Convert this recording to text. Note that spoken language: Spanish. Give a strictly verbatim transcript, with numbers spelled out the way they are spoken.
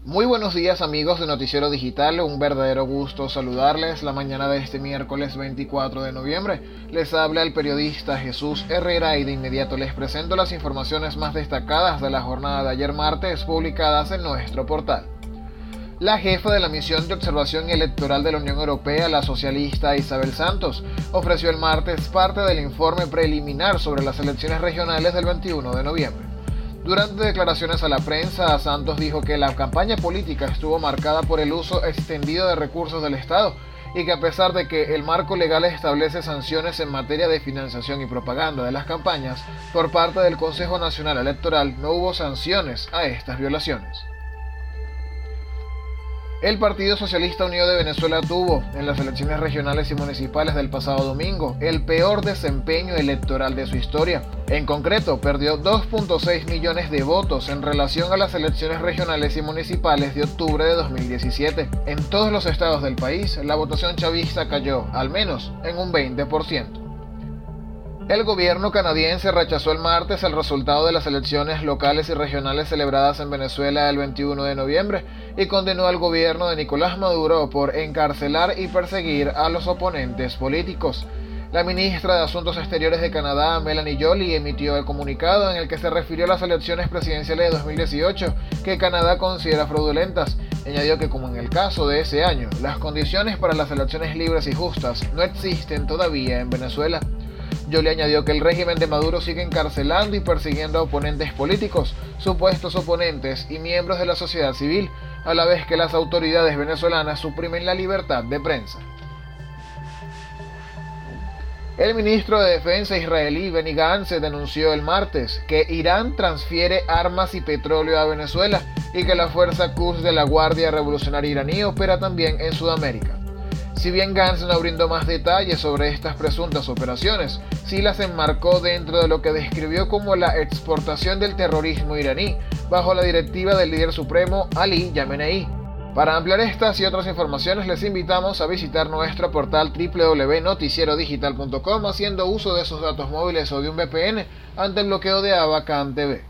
Muy buenos días amigos de Noticiero Digital, un verdadero gusto saludarles la mañana de este miércoles veinticuatro de noviembre. Les habla el periodista Jesús Herrera y de inmediato les presento las informaciones más destacadas de la jornada de ayer martes publicadas en nuestro portal. La jefa de la misión de observación electoral de la Unión Europea, la socialista Isabel Santos, ofreció el martes parte del informe preliminar sobre las elecciones regionales del veintiuno de noviembre. Durante declaraciones a la prensa, Santos dijo que la campaña política estuvo marcada por el uso extendido de recursos del Estado y que a pesar de que el marco legal establece sanciones en materia de financiación y propaganda de las campañas, por parte del Consejo Nacional Electoral no hubo sanciones a estas violaciones. El Partido Socialista Unido de Venezuela tuvo, en las elecciones regionales y municipales del pasado domingo, el peor desempeño electoral de su historia. En concreto, perdió dos punto seis millones de votos en relación a las elecciones regionales y municipales de octubre de dos mil diecisiete. En todos los estados del país, la votación chavista cayó, al menos, en un veinte por ciento. El gobierno canadiense rechazó el martes el resultado de las elecciones locales y regionales celebradas en Venezuela el veintiuno de noviembre y condenó al gobierno de Nicolás Maduro por encarcelar y perseguir a los oponentes políticos. La ministra de Asuntos Exteriores de Canadá, Melanie Joly, emitió el comunicado en el que se refirió a las elecciones presidenciales de dos mil dieciocho que Canadá considera fraudulentas. Añadió que, como en el caso de ese año, las condiciones para las elecciones libres y justas no existen todavía en Venezuela. Joly añadió que el régimen de Maduro sigue encarcelando y persiguiendo a oponentes políticos, supuestos oponentes y miembros de la sociedad civil, a la vez que las autoridades venezolanas suprimen la libertad de prensa. El ministro de Defensa israelí Benny Gantz denunció el martes que Irán transfiere armas y petróleo a Venezuela y que la fuerza Quds de la Guardia Revolucionaria iraní opera también en Sudamérica. Si bien Gantz no brindó más detalles sobre estas presuntas operaciones, sí las enmarcó dentro de lo que describió como la exportación del terrorismo iraní, bajo la directiva del líder supremo Ali Khamenei. Para ampliar estas y otras informaciones les invitamos a visitar nuestro portal doble u doble u doble u punto noticiero digital punto com haciendo uso de sus datos móviles o de un V P N ante el bloqueo de Avacam T V.